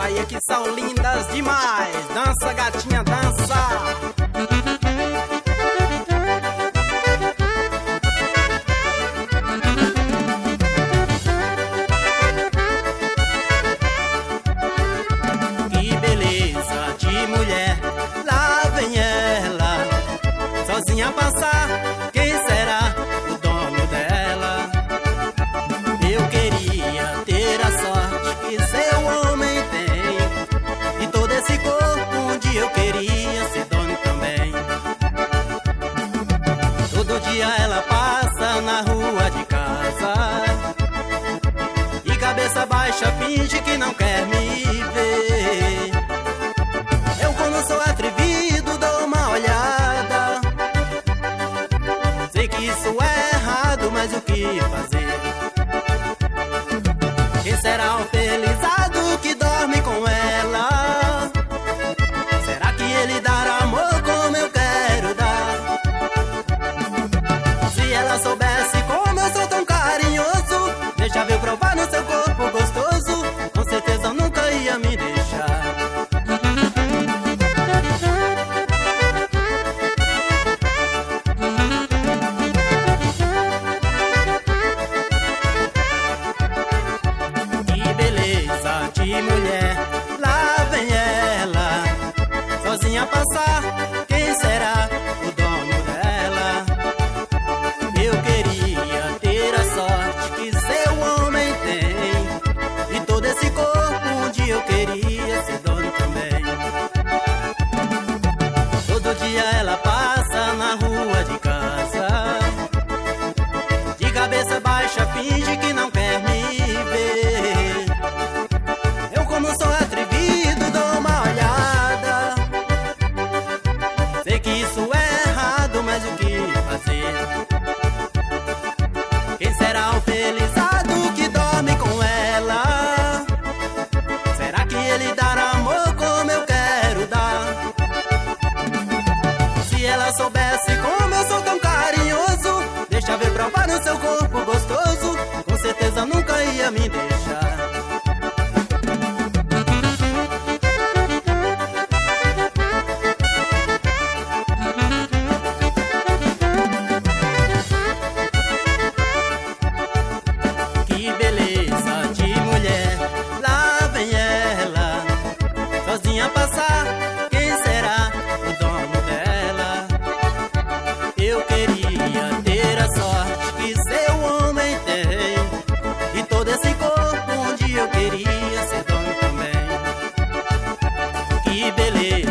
saia que são lindas demais. Dança, gatinha, dança. Sozinha passar, quem será o dono dela? Eu queria ter a sorte que seu homem tem, e todo esse corpo um dia eu queria ser dono também. Todo dia ela passa na rua de casa e cabeça baixa finge que não quer me ver. Eu, quando sou atrevido, dou uma olhada. Sei que isso é errado, mas o que fazer? Quem será o felizado que dorme com ela? Será que ele dará amor como eu quero dar? Se ela soubesse como eu sou tão carinhoso, deixava eu provar no seu corpo gostoso, com certeza eu nunca ia me deixar. De mulher, lá vem ela, sozinha passar, quem será o dono dela? Eu queria ter a sorte que seu homem tem, e todo esse corpo um dia eu queria ser dono também. Todo dia ela passa na rua de casa, de cabeça baixa finge que não quer me ver. Como sou atrevido, dou uma olhada. Sei que isso é errado, mas o que fazer? Quem será o felizado que dorme com ela? Será que ele dará amor como eu quero dar? Se ela soubesse como eu sou tão carinhoso, deixa ver provar no seu corpo gostoso, com certeza nunca ia me deixar. Sozinha passar, quem será o dono dela? Eu queria ter a sorte que seu homem tem, e todo esse corpo um dia eu queria ser dono também. Que beleza